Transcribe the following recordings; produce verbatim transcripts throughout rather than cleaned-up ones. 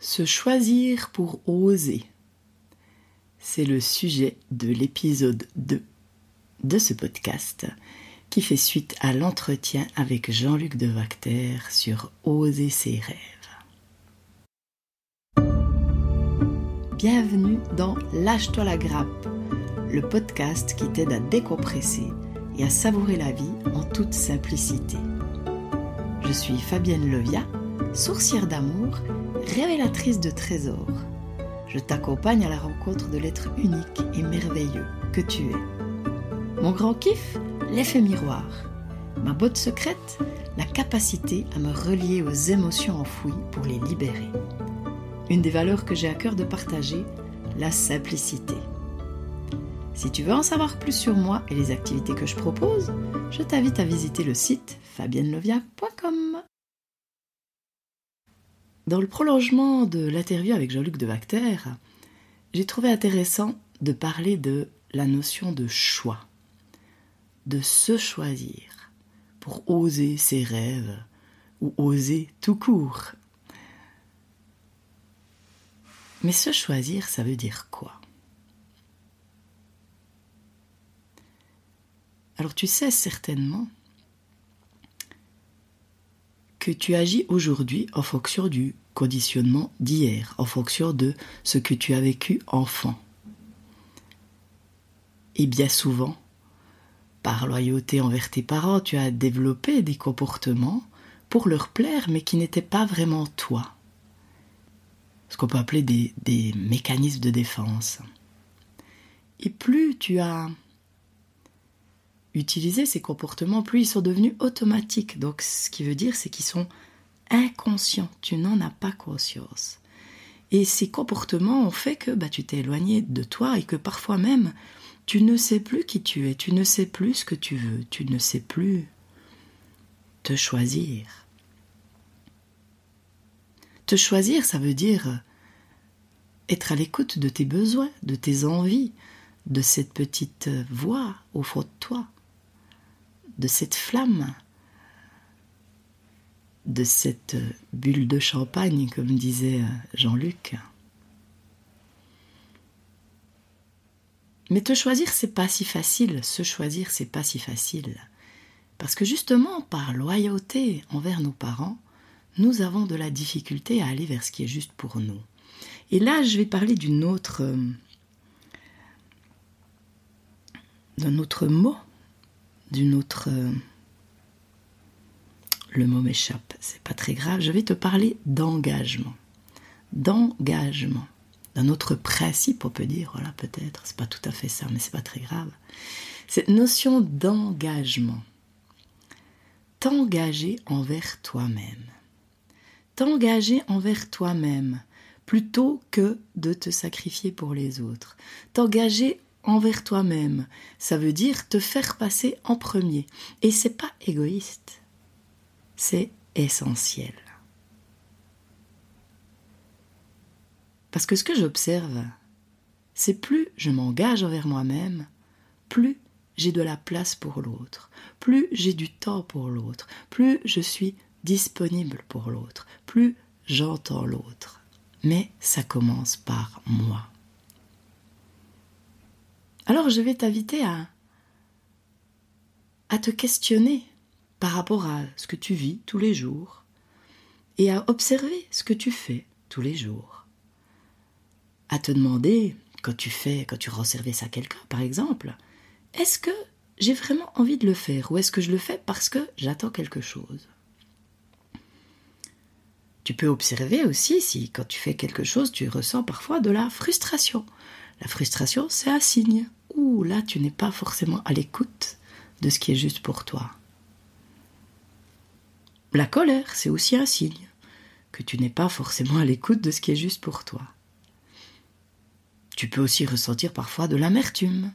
Se choisir pour oser. C'est le sujet de l'épisode deux de ce podcast qui fait suite à l'entretien avec Jean-Luc Devacter sur Oser ses rêves. Bienvenue dans Lâche-toi la grappe, le podcast qui t'aide à décompresser et à savourer la vie en toute simplicité. Je suis Fabienne Levia, sourcière d'amour, révélatrice de trésors. Je t'accompagne à la rencontre de l'être unique et merveilleux que tu es. Mon grand kiff, l'effet miroir. Ma botte secrète, la capacité à me relier aux émotions enfouies pour les libérer. Une des valeurs que j'ai à cœur de partager, la simplicité. Si tu veux en savoir plus sur moi et les activités que je propose, je t'invite à visiter le site fabienne levia point com. Dans le prolongement de l'interview avec Jean-Luc Devacter, j'ai trouvé intéressant de parler de la notion de choix, de se choisir pour oser ses rêves ou oser tout court. Mais se choisir, ça veut dire quoi ? Alors tu sais certainement que tu agis aujourd'hui en fonction du conditionnement d'hier, en fonction de ce que tu as vécu enfant. Et bien souvent, par loyauté envers tes parents, tu as développé des comportements pour leur plaire, mais qui n'étaient pas vraiment toi. Ce qu'on peut appeler des, des mécanismes de défense. Et plus tu as utilisé ces comportements, plus ils sont devenus automatiques. Donc ce qui veut dire, c'est qu'ils sont inconscients. Tu n'en as pas conscience. Et ces comportements ont fait que bah, tu t'es éloigné de toi et que parfois même, tu ne sais plus qui tu es. Tu ne sais plus ce que tu veux. Tu ne sais plus te choisir. Te choisir, ça veut dire être à l'écoute de tes besoins, de tes envies, de cette petite voix au fond de toi, de cette flamme, de cette bulle de champagne, comme disait Jean-Luc. Mais te choisir, c'est pas si facile. Se choisir, c'est pas si facile. Parce que justement, par loyauté envers nos parents, nous avons de la difficulté à aller vers ce qui est juste pour nous. Et là, je vais parler d'une autre, euh, d'un autre mot, d'une autre... Euh, le mot m'échappe, c'est pas très grave. Je vais te parler d'engagement. D'engagement. D'un autre principe, on peut dire, voilà, peut-être, c'est pas tout à fait ça, mais c'est pas très grave. Cette notion d'engagement. T'engager envers toi-même. T'engager envers toi-même plutôt que de te sacrifier pour les autres. T'engager envers toi-même, ça veut dire te faire passer en premier. Et c'est pas égoïste, c'est essentiel. Parce que ce que j'observe, c'est plus je m'engage envers moi-même, plus j'ai de la place pour l'autre, plus j'ai du temps pour l'autre, plus je suis disponible pour l'autre, plus j'entends l'autre. Mais ça commence par moi. Alors je vais t'inviter à, à te questionner par rapport à ce que tu vis tous les jours et à observer ce que tu fais tous les jours. À te demander, quand tu fais, quand tu rends service à quelqu'un par exemple, est-ce que j'ai vraiment envie de le faire ou est-ce que je le fais parce que j'attends quelque chose ? Tu peux observer aussi si quand tu fais quelque chose, tu ressens parfois de la frustration. La frustration, c'est un signe. Ouh, là, tu n'es pas forcément à l'écoute de ce qui est juste pour toi. La colère, c'est aussi un signe que tu n'es pas forcément à l'écoute de ce qui est juste pour toi. Tu peux aussi ressentir parfois de l'amertume.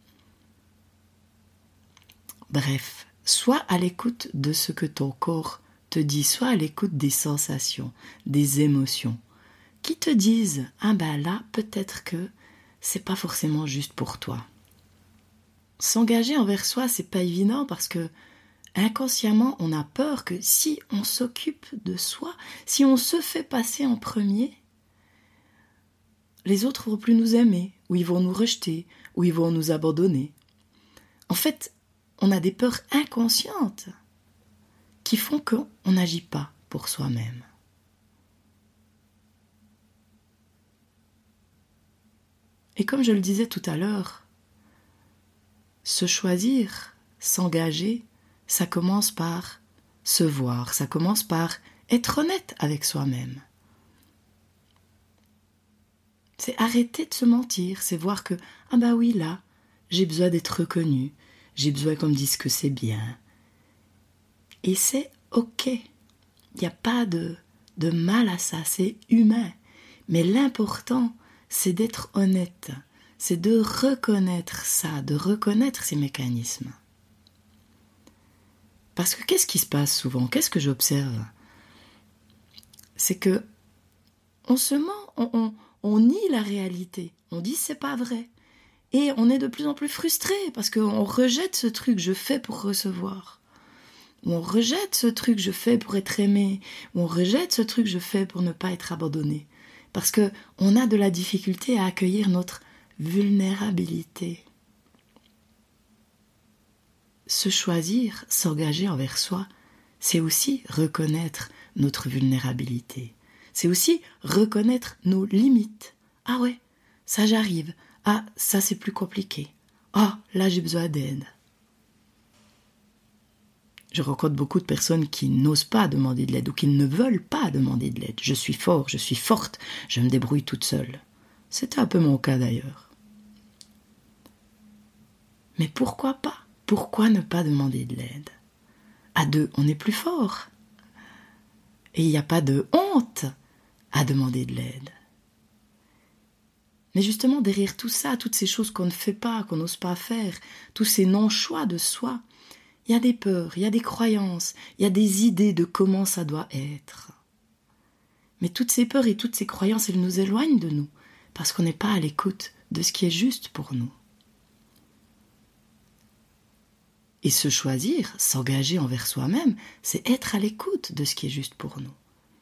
Bref, sois à l'écoute de ce que ton corps te dit, sois à l'écoute des sensations, des émotions, qui te disent « Ah ben là, peut-être que c'est pas forcément juste pour toi. » S'engager envers soi, c'est pas évident parce que inconsciemment, on a peur que si on s'occupe de soi, si on se fait passer en premier, les autres vont plus nous aimer, ou ils vont nous rejeter, ou ils vont nous abandonner. En fait, on a des peurs inconscientes qui font qu'on n'agit pas pour soi-même. Et comme je le disais tout à l'heure, se choisir, s'engager, ça commence par se voir, ça commence par être honnête avec soi-même. C'est arrêter de se mentir, c'est voir que, ah bah oui, là, j'ai besoin d'être reconnu, j'ai besoin qu'on me dise que c'est bien. Et c'est ok, il n'y a pas de, de mal à ça, c'est humain. Mais l'important, c'est d'être honnête, c'est de reconnaître ça, de reconnaître ces mécanismes. Parce que qu'est-ce qui se passe souvent? Qu'est-ce que j'observe? C'est que on se ment, on, on, on nie la réalité, on dit c'est pas vrai. Et on est de plus en plus frustré parce qu'on rejette ce truc je fais pour recevoir. Ou on rejette ce truc je fais pour être aimé. Ou on rejette ce truc je fais pour ne pas être abandonné. Parce qu'on a de la difficulté à accueillir notre vulnérabilité. Se choisir, s'engager envers soi, c'est aussi reconnaître notre vulnérabilité. C'est aussi reconnaître nos limites. Ah ouais, ça j'arrive. Ah, ça c'est plus compliqué. Ah, là j'ai besoin d'aide. Je rencontre beaucoup de personnes qui n'osent pas demander de l'aide ou qui ne veulent pas demander de l'aide. Je suis fort, je suis forte, je me débrouille toute seule. C'était un peu mon cas d'ailleurs. Mais pourquoi pas? Pourquoi ne pas demander de l'aide? À deux, on est plus fort. Et il n'y a pas de honte à demander de l'aide. Mais justement, derrière tout ça, toutes ces choses qu'on ne fait pas, qu'on n'ose pas faire, tous ces non-choix de soi, il y a des peurs, il y a des croyances, il y a des idées de comment ça doit être. Mais toutes ces peurs et toutes ces croyances, elles nous éloignent de nous, parce qu'on n'est pas à l'écoute de ce qui est juste pour nous. Et se choisir, s'engager envers soi-même, c'est être à l'écoute de ce qui est juste pour nous.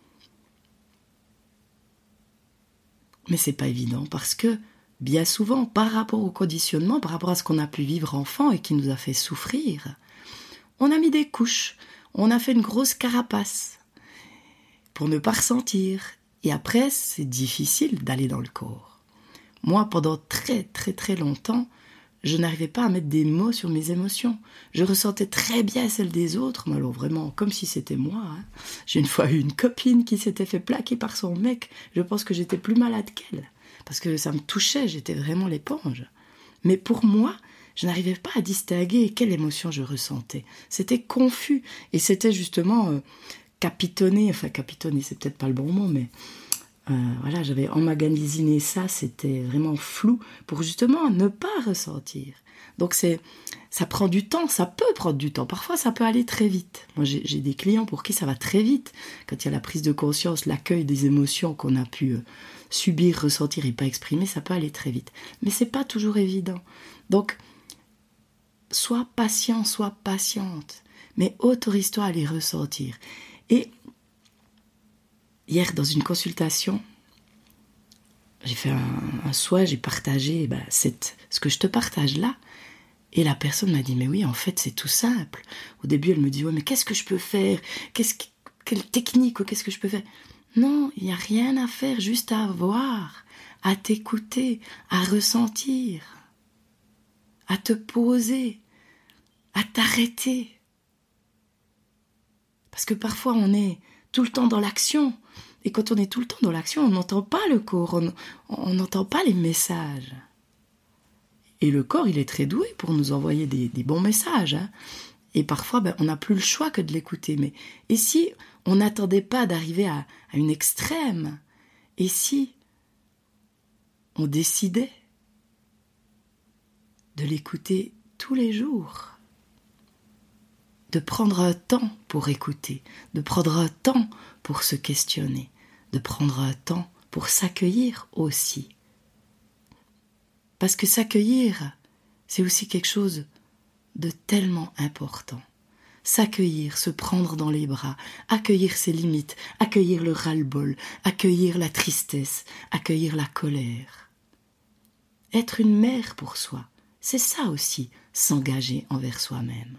Mais c'est pas évident parce que, bien souvent, par rapport au conditionnement, par rapport à ce qu'on a pu vivre enfant et qui nous a fait souffrir, on a mis des couches, on a fait une grosse carapace pour ne pas ressentir. Et après, c'est difficile d'aller dans le corps. Moi, pendant très très très longtemps, je n'arrivais pas à mettre des mots sur mes émotions. Je ressentais très bien celles des autres, mais alors vraiment, comme si c'était moi. Hein. J'ai une fois eu une copine qui s'était fait plaquer par son mec. Je pense que j'étais plus malade qu'elle, parce que ça me touchait, j'étais vraiment l'éponge. Mais pour moi, je n'arrivais pas à distinguer quelle émotion je ressentais. C'était confus, et c'était justement euh, capitonné, enfin capitonné, c'est peut-être pas le bon mot, mais... Euh, voilà, j'avais emmagasiné ça, c'était vraiment flou pour justement ne pas ressentir. Donc c'est, ça prend du temps, ça peut prendre du temps. Parfois, ça peut aller très vite. Moi, j'ai, j'ai des clients pour qui ça va très vite. Quand il y a la prise de conscience, l'accueil des émotions qu'on a pu euh, subir, ressentir et pas exprimer, ça peut aller très vite. Mais c'est pas toujours évident. Donc, sois patient, sois patiente, mais autorise-toi à les ressentir. Et hier, dans une consultation, j'ai fait un, un souhait, j'ai partagé ben, cette, ce que je te partage là. Et la personne m'a dit, mais oui, en fait, c'est tout simple. Au début, elle me dit, ouais, mais qu'est-ce que je peux faire? Qu'est-ce que, quelle technique ou qu'est-ce que je peux faire? Non, il n'y a rien à faire, juste à voir, à t'écouter, à ressentir, à te poser, à t'arrêter. Parce que parfois, on est tout le temps dans l'action. Et quand on est tout le temps dans l'action, on n'entend pas le corps, on n'entend pas les messages. Et le corps, il est très doué pour nous envoyer des, des bons messages. Hein. Et parfois, ben, on n'a plus le choix que de l'écouter. Mais et si on n'attendait pas d'arriver à, à une extrême? Et si on décidait de l'écouter tous les jours? De prendre un temps pour écouter, de prendre un temps pour se questionner, de prendre un temps pour s'accueillir aussi. Parce que s'accueillir, c'est aussi quelque chose de tellement important. s'accueillir, se prendre dans les bras, accueillir ses limites, accueillir le ras-le-bol, accueillir la tristesse, accueillir la colère. Être une mère pour soi, c'est ça aussi, s'engager envers soi-même.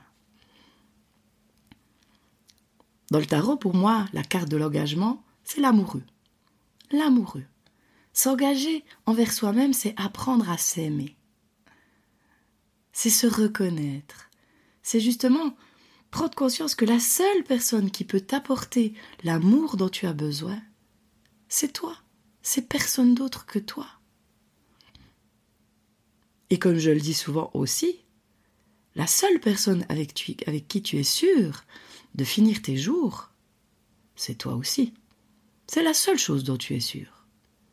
Dans le tarot, pour moi, la carte de l'engagement, c'est l'amoureux. L'amoureux. S'engager envers soi-même, c'est apprendre à s'aimer. C'est se reconnaître. C'est justement prendre conscience que la seule personne qui peut t'apporter l'amour dont tu as besoin, c'est toi. C'est personne d'autre que toi. Et comme je le dis souvent aussi, la seule personne avec, tu, avec qui tu es sûr de finir tes jours, c'est toi aussi. C'est la seule chose dont tu es sûr.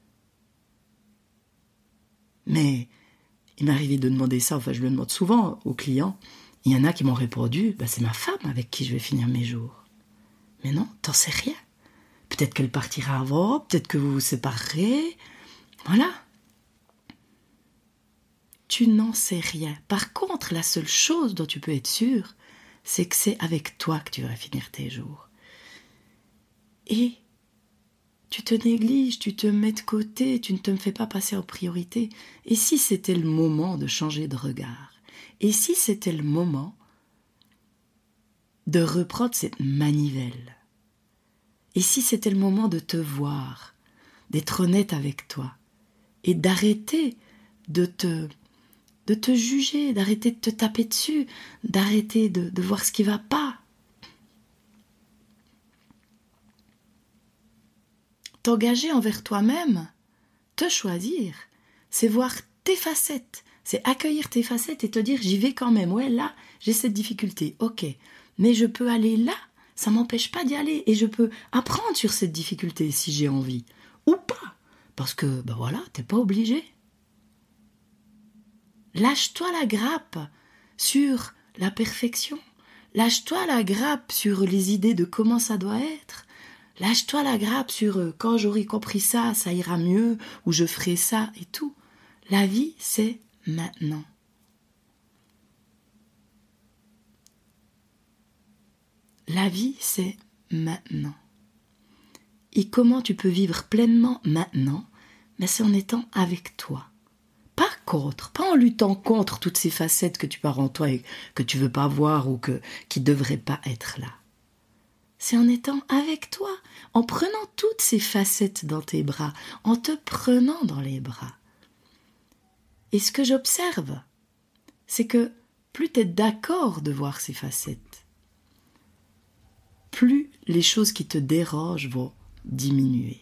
Mais il m'est arrivé de demander ça, enfin je le demande souvent aux clients. Il y en a qui m'ont répondu, bah, c'est ma femme avec qui je vais finir mes jours. Mais non, t'en sais rien. Peut-être qu'elle partira avant, peut-être que vous vous séparerez. Voilà. Tu n'en sais rien. Par contre, la seule chose dont tu peux être sûr, c'est que c'est avec toi que tu vas finir tes jours. Et tu te négliges, tu te mets de côté, tu ne te fais pas passer en priorité. Et si c'était le moment de changer de regard? Et si c'était le moment de reprendre cette manivelle? Et si c'était le moment de te voir, d'être honnête avec toi et d'arrêter de te, de te juger, d'arrêter de te taper dessus, d'arrêter de, de voir ce qui ne va pas? T'engager envers toi-même, te choisir, c'est voir tes facettes, c'est accueillir tes facettes et te dire j'y vais quand même, ouais là j'ai cette difficulté, ok, mais je peux aller là, ça m'empêche pas d'y aller et je peux apprendre sur cette difficulté si j'ai envie, ou pas, parce que ben voilà, t'es pas obligé. Lâche-toi la grappe sur la perfection, lâche-toi la grappe sur les idées de comment ça doit être. Lâche-toi la grappe sur euh, quand j'aurai compris ça, ça ira mieux, ou je ferai ça et tout. La vie, c'est maintenant. La vie, c'est maintenant. Et comment tu peux vivre pleinement maintenant? Ben, c'est en étant avec toi. Pas contre, pas en luttant contre toutes ces facettes que tu as en toi et que tu veux pas voir ou que, qui ne devraient pas être là. C'est en étant avec toi, en prenant toutes ces facettes dans tes bras, en te prenant dans les bras. Et ce que j'observe, c'est que plus tu es d'accord de voir ces facettes, plus les choses qui te dérangent vont diminuer.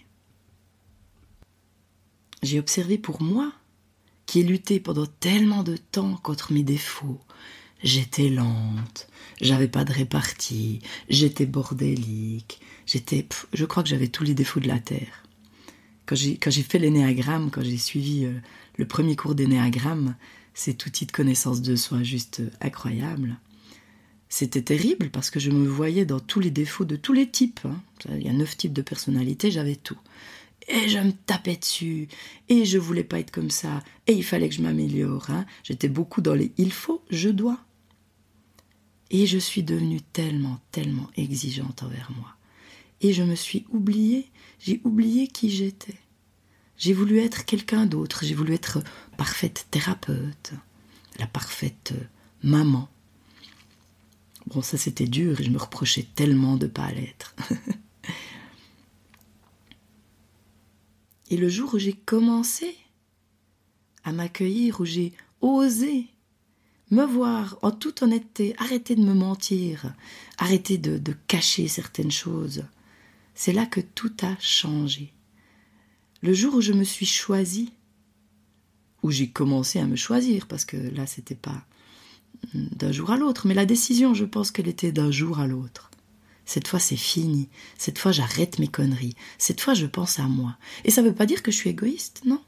J'ai observé pour moi, qui ai lutté pendant tellement de temps contre mes défauts, j'étais lente, j'avais pas de répartie, j'étais bordélique, j'étais, pff, je crois que j'avais tous les défauts de la terre. Quand j'ai, quand j'ai fait l'énéagramme, quand j'ai suivi euh, le premier cours d'énéagramme, cet outil de connaissance de soi juste euh, incroyable, c'était terrible parce que je me voyais dans tous les défauts de tous les types. Hein. Il y a neuf types de personnalités, j'avais tout. Et je me tapais dessus, et je voulais pas être comme ça, et il fallait que je m'améliore. Hein. J'étais beaucoup dans les « il faut »,« je dois ». Et je suis devenue tellement, tellement exigeante envers moi. Et je me suis oubliée, j'ai oublié qui j'étais. J'ai voulu être quelqu'un d'autre, j'ai voulu être parfaite thérapeute, la parfaite maman. Bon, ça c'était dur et je me reprochais tellement de ne pas l'être. Et le jour où j'ai commencé à m'accueillir, où j'ai osé me voir en toute honnêteté, arrêter de me mentir, arrêter de, de cacher certaines choses, c'est là que tout a changé. Le jour où je me suis choisie, où j'ai commencé à me choisir, parce que là c'était pas d'un jour à l'autre, mais la décision, je pense qu'elle était d'un jour à l'autre. Cette fois, c'est fini. Cette fois, j'arrête mes conneries. Cette fois, je pense à moi. Et ça ne veut pas dire que je suis égoïste, non.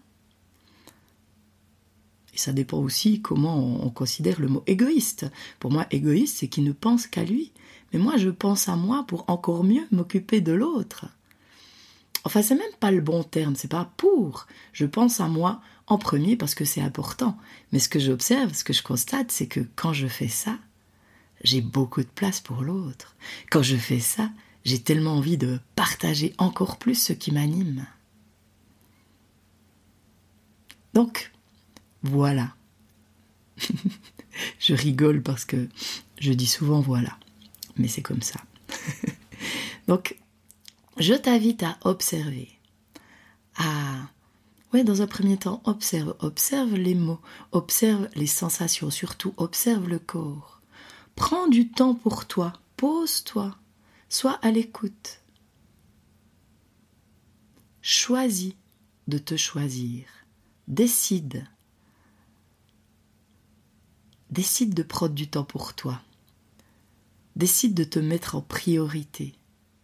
Et ça dépend aussi comment on considère le mot égoïste. Pour moi, égoïste, c'est qui ne pense qu'à lui. Mais moi, je pense à moi pour encore mieux m'occuper de l'autre. Enfin, c'est même pas le bon terme, c'est pas pour. Je pense à moi en premier parce que c'est important. Mais ce que j'observe, ce que je constate, c'est que quand je fais ça, j'ai beaucoup de place pour l'autre. Quand je fais ça, j'ai tellement envie de partager encore plus ce qui m'anime. Donc, voilà. Je rigole parce que je dis souvent voilà, mais c'est comme ça. Donc, je t'invite à observer, à, ouais, dans un premier temps, observe, observe les mots, observe les sensations, surtout observe le corps. Prends du temps pour toi, pose-toi, sois à l'écoute. Choisis de te choisir, décide. Décide de prendre du temps pour toi. Décide de te mettre en priorité.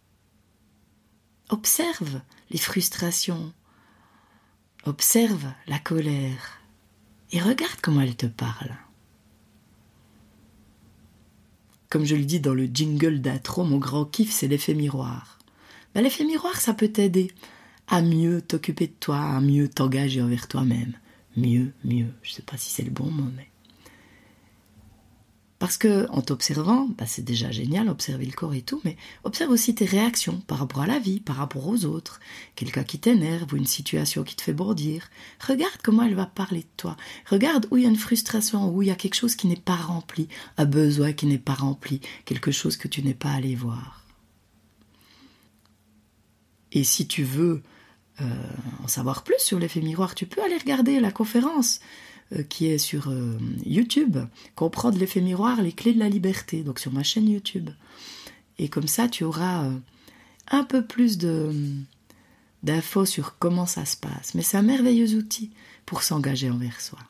Observe les frustrations. Observe la colère. Et regarde comment elle te parle. Comme je le dis dans le jingle d'intro, mon grand kiff, c'est l'effet miroir. Ben, l'effet miroir, ça peut t'aider à mieux t'occuper de toi, à mieux t'engager envers toi-même. Mieux, mieux. Je ne sais pas si c'est le bon mot, mais... Parce que en t'observant, bah c'est déjà génial, observer le corps et tout, mais observe aussi tes réactions par rapport à la vie, par rapport aux autres, quelqu'un qui t'énerve ou une situation qui te fait bondir. Regarde comment elle va parler de toi. Regarde où il y a une frustration, où il y a quelque chose qui n'est pas rempli, un besoin qui n'est pas rempli, quelque chose que tu n'es pas allé voir. Et si tu veux euh, en savoir plus sur l'effet miroir, tu peux aller regarder la conférence qui est sur euh, YouTube, comprendre l'effet miroir, les clés de la liberté, donc sur ma chaîne YouTube. Et comme ça, tu auras euh, un peu plus de, d'infos sur comment ça se passe. Mais c'est un merveilleux outil pour s'engager envers soi.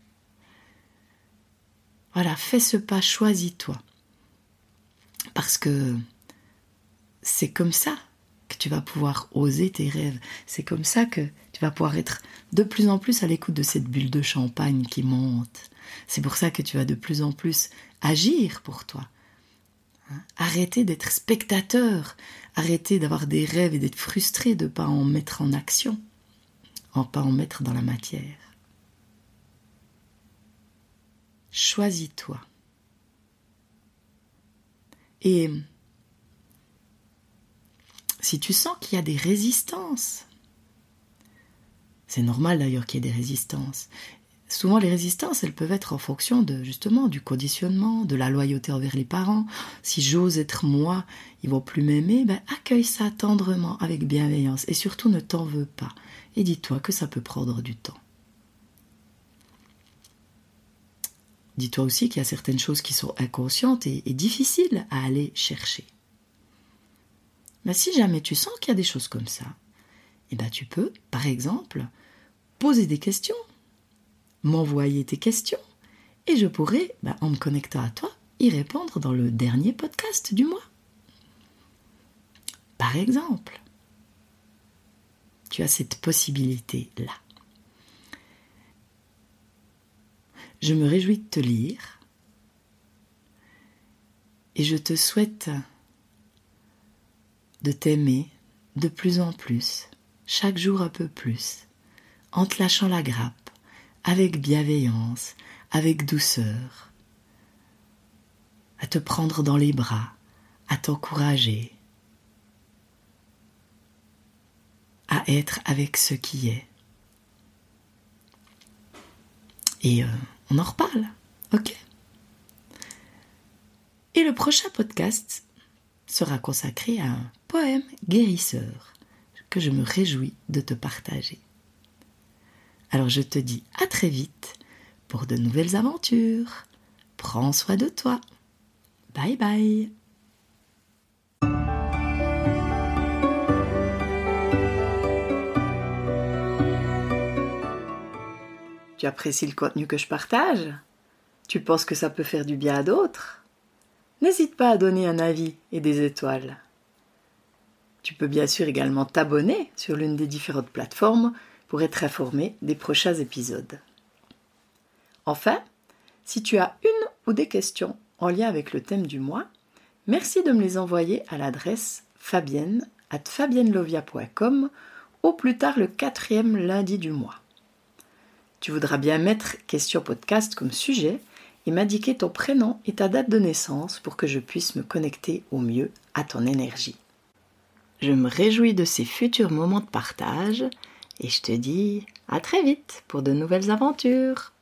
Voilà, fais ce pas, choisis-toi. Parce que c'est comme ça que tu vas pouvoir oser tes rêves. C'est comme ça que tu vas pouvoir être de plus en plus à l'écoute de cette bulle de champagne qui monte. C'est pour ça que tu vas de plus en plus agir pour toi. Hein? Arrêter d'être spectateur, arrêter d'avoir des rêves et d'être frustré de ne pas en mettre en action, en pas en mettre dans la matière. Choisis-toi. Et si tu sens qu'il y a des résistances, c'est normal d'ailleurs qu'il y ait des résistances. Souvent les résistances, elles peuvent être en fonction de justement du conditionnement, de la loyauté envers les parents. Si j'ose être moi, ils vont plus m'aimer, ben accueille ça tendrement, avec bienveillance, et surtout ne t'en veux pas. Et dis-toi que ça peut prendre du temps. Dis-toi aussi qu'il y a certaines choses qui sont inconscientes et, et difficiles à aller chercher. Mais si jamais tu sens qu'il y a des choses comme ça, eh ben tu peux, par exemple, poser des questions, m'envoyer tes questions, et je pourrai, ben, en me connectant à toi, y répondre dans le dernier podcast du mois. Par exemple, tu as cette possibilité-là. Je me réjouis de te lire, et je te souhaite de t'aimer de plus en plus, chaque jour un peu plus, en te lâchant la grappe, avec bienveillance, avec douceur, à te prendre dans les bras, à t'encourager, à être avec ce qui est. Et euh, on en reparle, ok ? Et le prochain podcast sera consacré à un poème guérisseur que je me réjouis de te partager. Alors je te dis à très vite pour de nouvelles aventures. Prends soin de toi. Bye bye. Tu apprécies le contenu que je partage ? Tu penses que ça peut faire du bien à d'autres ? N'hésite pas à donner un avis et des étoiles. Tu peux bien sûr également t'abonner sur l'une des différentes plateformes pour être informé des prochains épisodes. Enfin, si tu as une ou des questions en lien avec le thème du mois, merci de me les envoyer à l'adresse fabienne arobase fabiennelovia point com au plus tard le quatrième lundi du mois. Tu voudras bien mettre question podcast comme sujet et m'indiquer ton prénom et ta date de naissance pour que je puisse me connecter au mieux à ton énergie. Je me réjouis de ces futurs moments de partage et je te dis à très vite pour de nouvelles aventures.